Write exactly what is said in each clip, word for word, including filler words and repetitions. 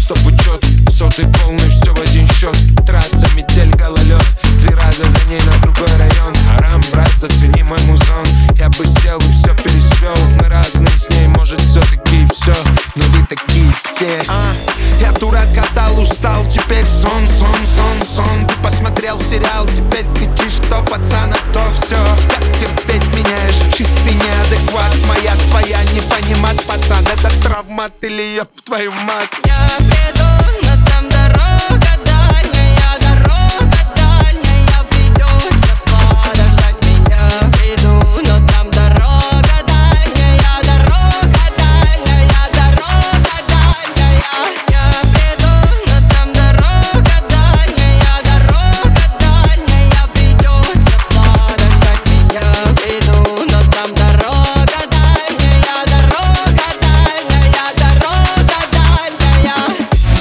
стоп учет. Сотый полный, все в один счет. Трасса, метель, гололед. Три раза за ней на другой район. Арам, брат, зацени мой музон. Я бы сел и все пересвел. Мы разные с ней, может все-таки и все. Но вы такие все. а, Я дурак, катал, устал. Теперь сон, сон, сон, сон. Ты посмотрел сериал, теперь кричишь, кто пацан, а кто все. Как терпеть меня, я же чистый неадекват. Моя, твоя, не понимать, пацан. Это травмат или ёб твою мать. Я приду, но там дорога дальняя, дорога дальняя. Придется подождать меня. Приду, но там дорога дальняя, дорога дальняя, дорога дальняя. Я приду, но там дорога дальняя, дорога дальняя. Придется подождать меня. Приду, но там дорога дальняя, дорога дальняя, дорога дальняя.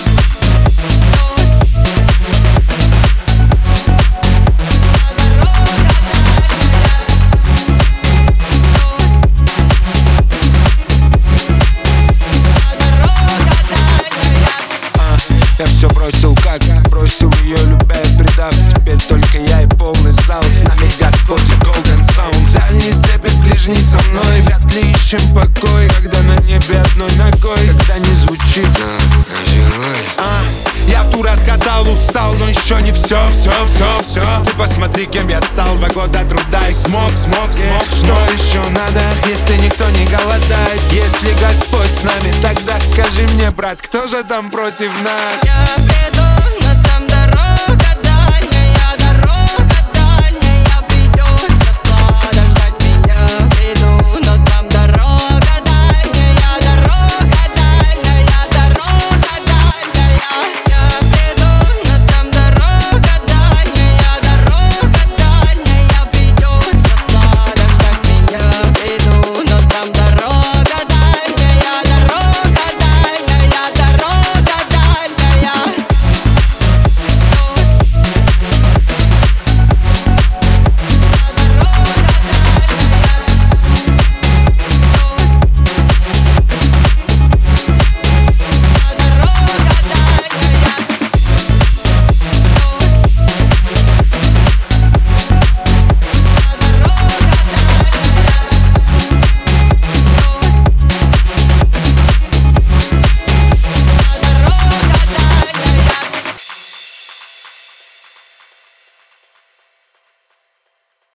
Я все бросил, как бросил ее, любя и предав. Теперь только я и полный зал. С нами Господь и Golden Sound. Дальний степень, ближний со мной. Вряд ли ищем покой, когда на небе одной ногой. Когда не звучит а, Я тур откатал, устал, но еще не все, все, все, все. Ты посмотри, кем я стал. Два года труда и смог, смог, смог. Что еще надо, если никто не голодает? Если Господь с нами, тогда скажи мне, брат, кто же там против нас? Я приду,